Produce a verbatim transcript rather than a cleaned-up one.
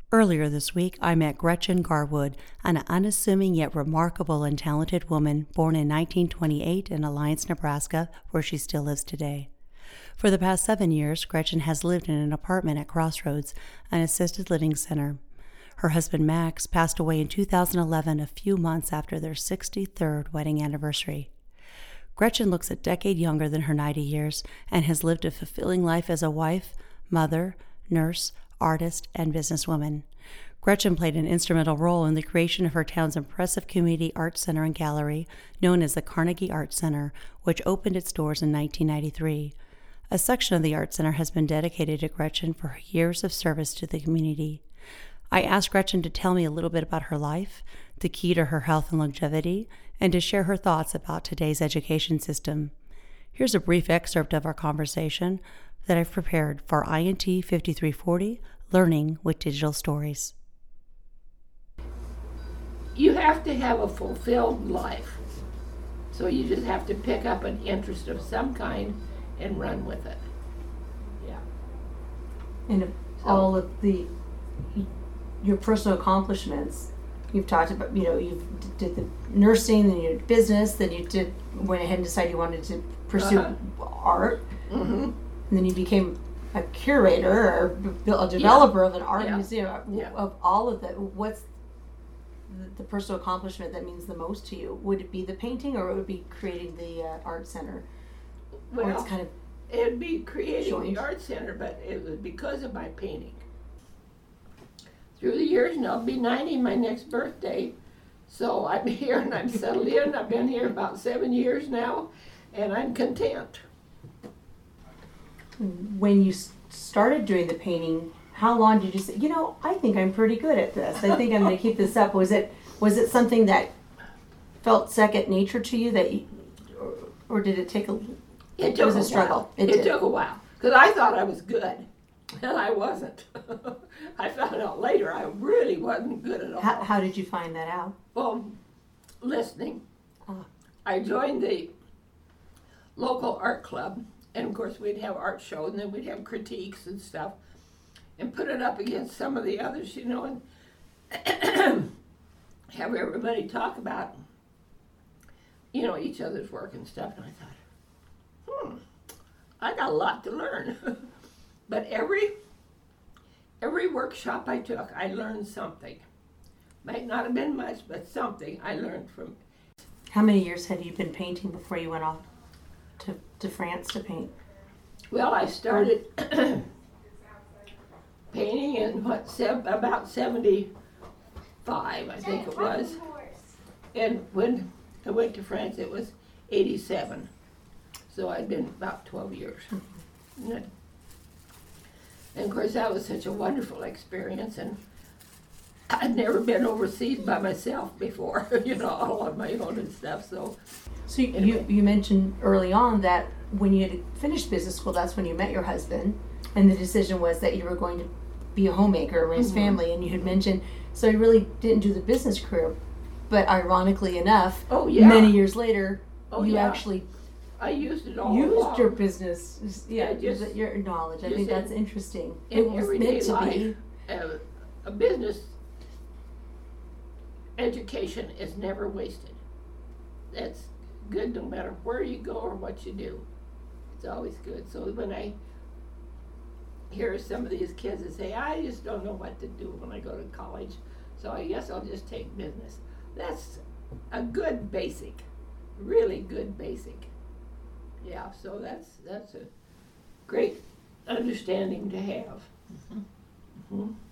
Earlier this week, I met Gretchen Garwood, an unassuming yet remarkable and talented woman born in nineteen twenty-eight in Alliance, Nebraska, where she still lives today. For the past seven years, Gretchen has lived in an apartment at Crossroads, an assisted living center. Her husband, Max, passed away in two thousand eleven, a few months after their sixty-third wedding anniversary. Gretchen looks a decade younger than her ninety years and has lived a fulfilling life as a wife, mother, nurse, artist, and businesswoman. Gretchen played an instrumental role in the creation of her town's impressive community arts center and gallery, known as the Carnegie Art Center, which opened its doors in nineteen ninety-three. A section of the art center has been dedicated to Gretchen for her years of service to the community. I asked Gretchen to tell me a little bit about her life, the key to her health and longevity, and to share her thoughts about today's education system. Here's a brief excerpt of our conversation that I've prepared for I N T fifty-three forty, Learning with Digital Stories. You have to have a fulfilled life. So you just have to pick up an interest of some kind and run with it. Yeah. And So- all of the, your personal accomplishments, you've talked about, you know, you did the nursing, then you did business, then you did, went ahead and decided you wanted to pursue Uh-huh. art, Mm-hmm. and then you became a curator or b- a developer of an art Yeah. museum. Yeah. Of all of that, what's the, the personal accomplishment that means the most to you? Would it be the painting, or would it be creating the uh, art center? Or Well, it's kind of it'd be creating joint. the art center, but it was because of my painting. Through the years, and I'll be ninety my next birthday, so I'm here and I'm settled in. I've been here about seven years now, and I'm content. when you s- started doing the painting, how long did you say, you know, I think I'm pretty good at this. I think I'm going to keep this up. Was it was it something that felt second nature to you, that you, or, or did it take a It took was a a struggle. while. It It, did. took a while because I thought I was good, and I wasn't. I found out later I really wasn't good at all. how, how did you find that out? Well, listening. Ah. I joined the local art club, and of course we'd have art shows, and then we'd have critiques and stuff, and put it up against some of the others, you know, and have everybody talk about, you know, each other's work and stuff. And I thought, hmm, I got a lot to learn. But every every workshop I took, I learned something. Might not have been much, but something I learned from. How many years had you been painting before you went off to, to France to paint? Well, I started painting in what sev- about seventy-five, I think it was. And when I went to France, it was eighty-seven. So I'd been about twelve years. And it- and of course, that was such a wonderful experience. And I'd never been overseas by myself before, you know, all on my own and stuff. So So you, Anyway. you, you mentioned early on that when you had finished business school, that's when you met your husband, and the decision was that you were going to be a homemaker and raise Mhm. family, and you had mentioned, so you really didn't do the business career, but ironically enough, Oh, yeah. many years later, Oh, you yeah. actually I used it all used along. your business, yeah, Yeah, just- th- your knowledge. I just think in- that's interesting. in It was everyday meant to life. be. a, a business education is never wasted. That's good no matter where you go or what you do. It's always good. So when I hear some of these kids that say, I just don't know what to do when I go to college, so I guess I'll just take business. That's a good basic, really good basic. Yeah, so that's that's a great understanding to have. Mhm.